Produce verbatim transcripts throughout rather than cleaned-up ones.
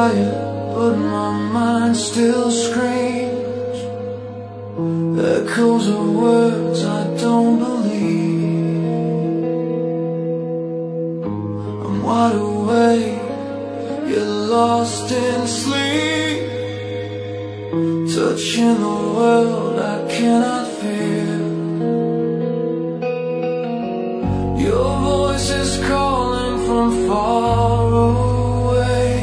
quiet, but my mind still screams echoes of words I don't believe. I'm wide awake, you're lost in sleep, touching the world I cannot feel. Your voice is calling from far away,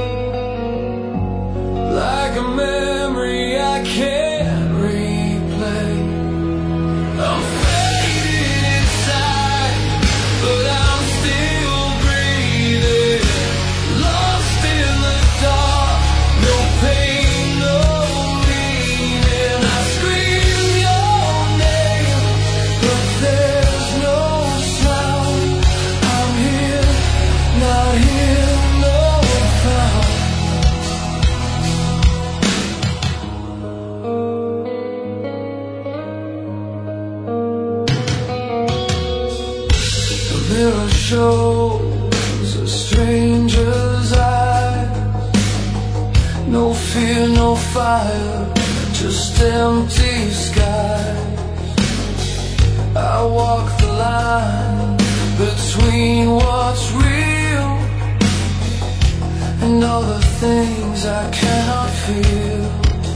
like a memory I can't replay. I'm fading inside, but I'm still breathing, lost in the dark, no pain, no meaning. I scream your name, but there's no sound. I'm here, not here, no found. The mirror shows a stranger's eyes, no fear, no fire, just empty skies. I walk the line between what's real and all the things I cannot feel.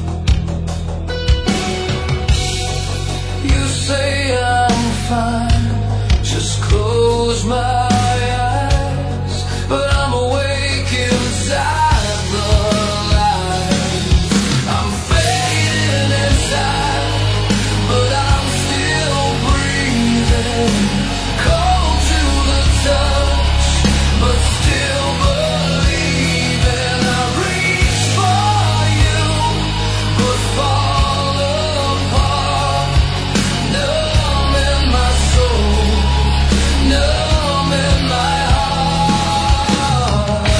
You say I'm fine, just close my eyes, but I'm awake inside the lies. I'm fading inside, but I'm still breathing, cold to the touch, but still believing. I reach for you, but fall apart, numb in my soul, numb in my heart.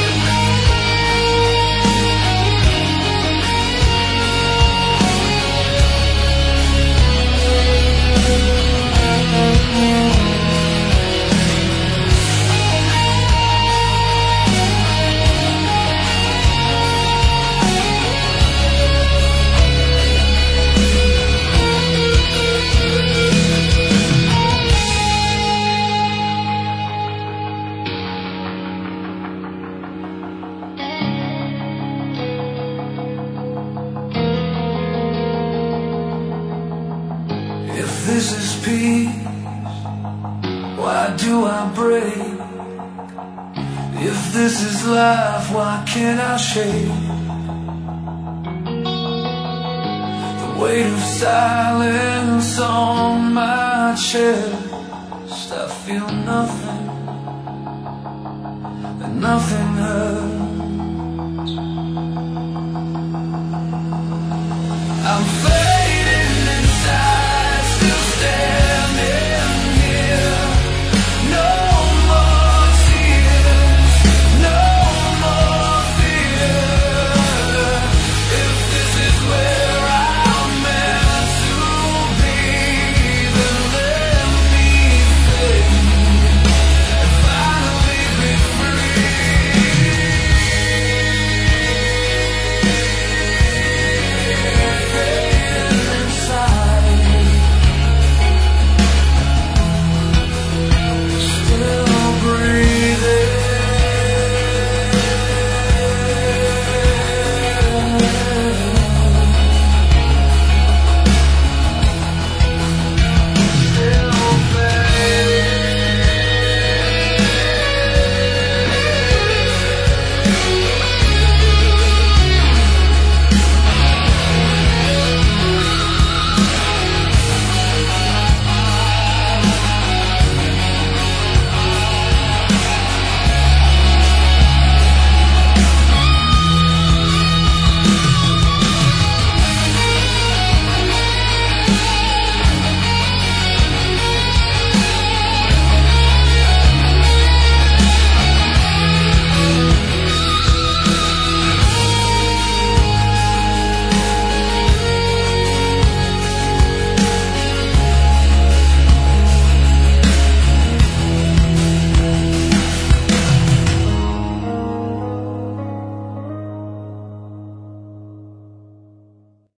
If this is peace, why do I break? If this is life, why can't I shake the weight of silence on my chest? I feel nothing, and nothing hurts.